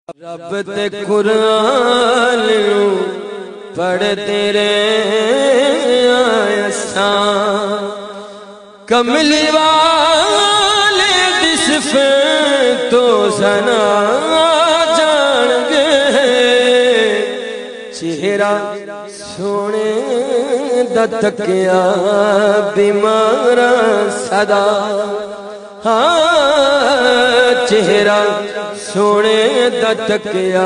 رب تے قرآن پڑھتے رہے آیساں کملی والے دی صفت تو سنا جان گے چہرہ سونے دا تکیا بیمارا صدا چہرہ سونے دا تکیا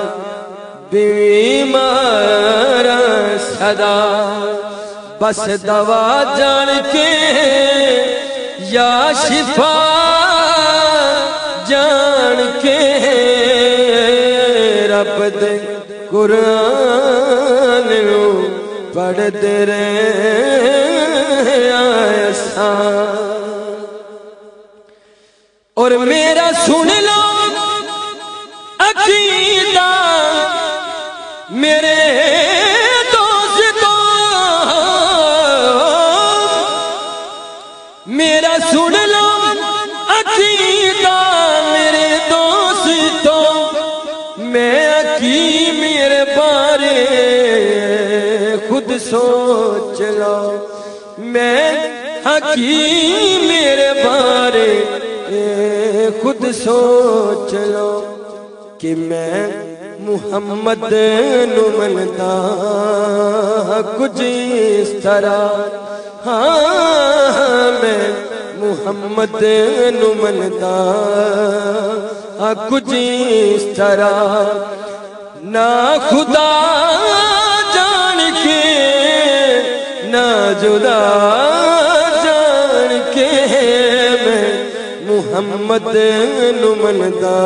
بیمارا صدا بس دوا جان کے یا شفا جان کے رب دے قرآن پڑھتے رہے آیساں اور میرا سن لو عقیدہ میرے دوستوں میرا سن لو عقیدہ میرے دوستوں میں کی میرے بارے خود سوچ لو میں حکیم میرے بارے خود سوچ لو کہ میں محمد نو مندا کچھ اس طرح میں محمد نو مندا کچھ اس طرح نہ خدا جان کے نہ جدا جان کے میں محمد نو مندا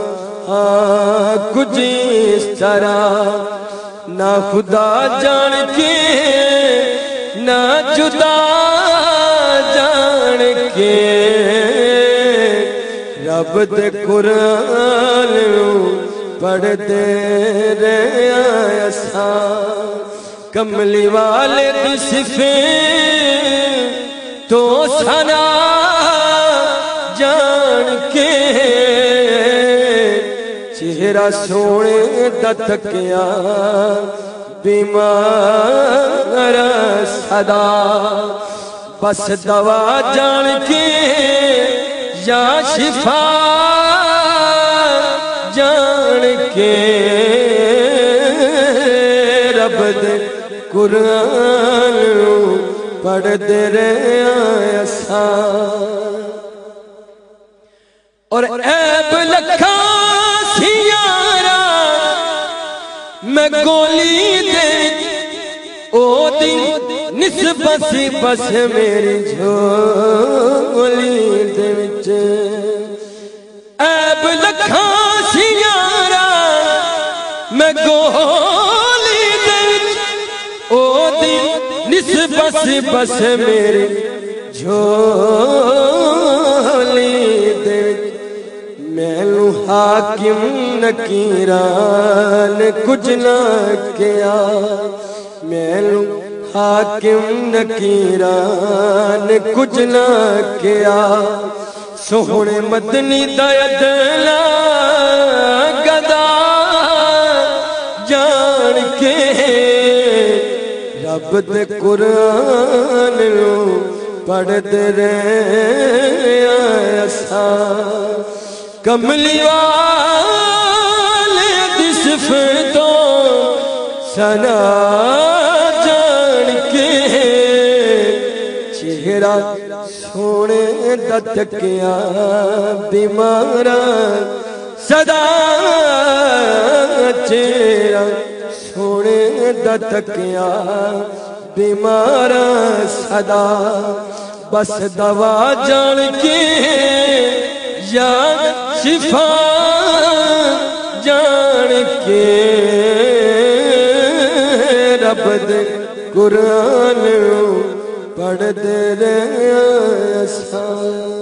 کچھ اس طرح نہ خدا جان کے نہ جدا جان کے رب دے قرآن پڑھتے رہے آیساں کملی والے دی صفت تو سنا جان کے چہرہ سونے دا تکیا بیمارا صدا بس دوا جان کے یا شفا جان کے رب دے قرآن پڑھتے رہے آیساں اور عیب لکھا سیارا میں گولی دے او دن نسبت سی بس میری جھولی دے وچ عیب لکھا سیارا میں گولی دے وچ او دن نسبت سی بس میری جھولی دے وچ مینوں حاکم نکیران کچھ نہ کیا مینوں حاکم نکیران کچھ نہ کیا سوہنے مدنی دا عدلا گدا جان کے رب دے قرآن پڑھتے رہے آیساں کملی والے دی صفتوں سنا جان کے چہرہ سونے دا تکیا بیمارا صدا چہرہ سونے دا تکیا بیمارا صدا بس دوا جان کے یا شفا جان کے رب دے قرآن پڑھتے رہے آیساں